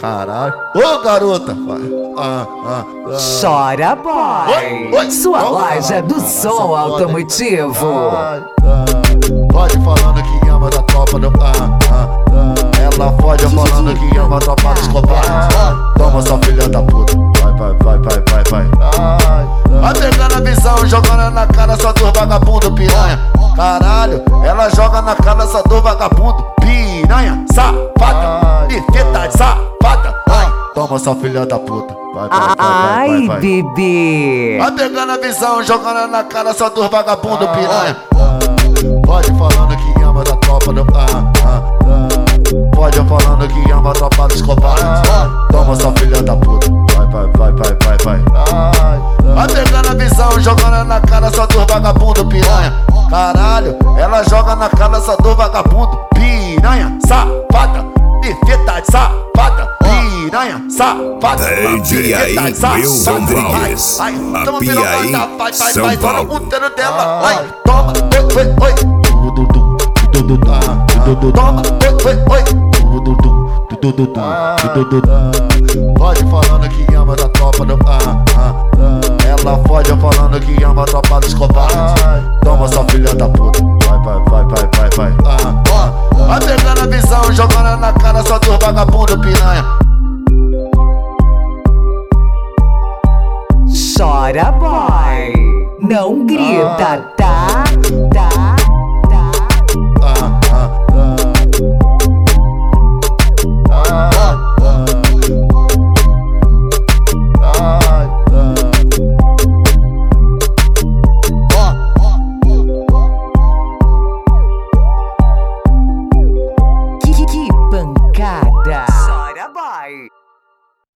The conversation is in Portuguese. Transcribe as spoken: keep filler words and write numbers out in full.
Caralho. Ô, garota. Ah, ah, ah. Chora, boy. Oi, oi. Sua Oh, loja do caralho, som essa foda, automotivo. Ai, ah. Pode falando que ama da tropa do... Ah, ah, ah. Ela pode falando que ama a tropa dos covardes. Toma, sua filha da puta. Vai, vai, vai, vai, vai, vai. Vai pegando a visão, jogando na cara só do vagabundo piranha. Caralho, ela joga na cara só do vagabundo piranha. Safada, perfeita safada. Ai, toma, sua filha da puta. Vai, vai, vai, vai, Ai, vai, vai. bebê. Vai pegando a visão, jogando na cara só dos vagabundo piranha. Pode falando que ama da tropa do... Ah, ah, ah. Pode falando que ama a tropa dos covardes. Toma, sua filha da puta. Vai, vai, vai, vai, vai, vai. Vai pegando a visão, jogando na cara só dos vagabundo piranha. Caralho, ela joga na cara só do vagabundo piranha. Safada, perfeita safada. Piranha, safada. D J aí, Wilson Valles. A Piaí, São Paulo. Toma o inteiro dela, vai. Toma, oi, oi, oi. Toma, oi, oi, oi. Pode falando que ama da tropa do... Ah, ah, ah. Ela pode falando que ama a tropa dos covardes. Toma, sua filha da puta. Vai, vai, vai, vai, vai, vai. Ah, ah. Vai pegando a visão, jogando na cara só dos vagabundo piranha. Chora, boy. Não grita, tá? Tá.